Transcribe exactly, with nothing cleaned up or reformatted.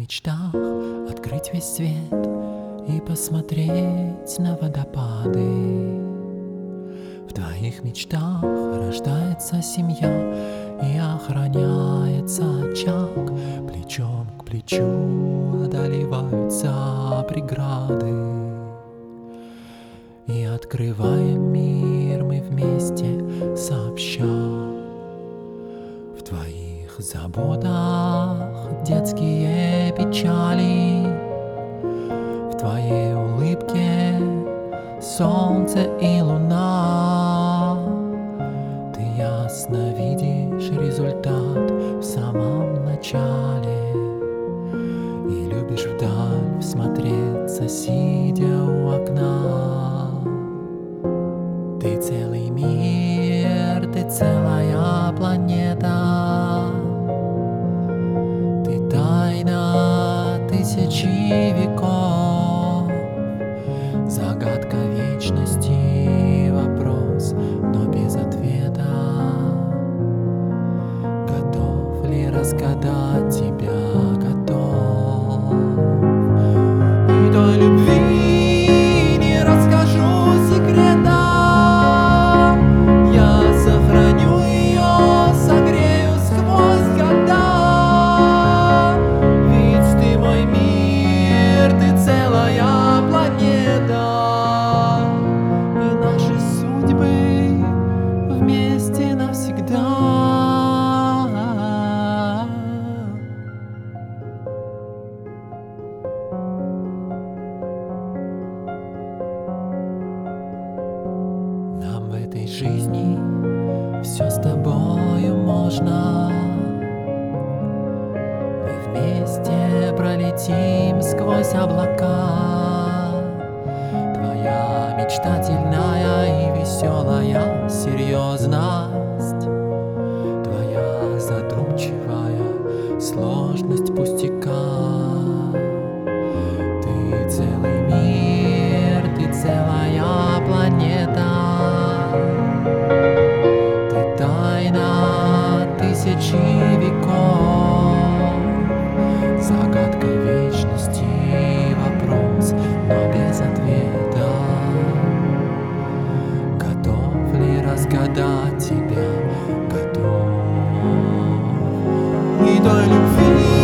мечтах открыть весь свет и посмотреть на водопады. В твоих мечтах рождается семья и охраняется очаг. Плечом к плечу одолеваются преграды, и открываем мир мы вместе сообща. В твоих заботах детские печали, в твоей улыбке солнце и луна. Ты ясно видишь результат в самом начале и любишь вдаль всмотреться, сидя у окна. Ты целый мир, ты целая планета, ты тайна тысячи веков, загадка вечности, вопрос, но без ответа. Готов ли разгадать тебя, готов? И той любви не расскажу секрета, я сохраню ее, согрею сквозь года. Ведь ты мой мир, ты целая планета, и наши судьбы вместе навсегда. Нам в этой жизни все с тобою можно. Мы вместе пролетим сквозь облака. Твоя мечтательная и веселая серьезность, твоя задумчивая сложность пустяка. Ты целый мир, ты целая планета, ты тайна тысячи веков, загадка вечности, вопрос, но без ответа. Готов ли разгадать тебя, готов? И той любви